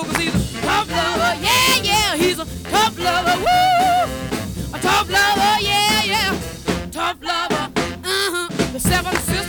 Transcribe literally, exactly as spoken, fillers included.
'cause he's a tough lover. Yeah, yeah, he's a tough lover. Woo! A tough lover, yeah, yeah. Tough lover. Uh-huh. The seven sisters.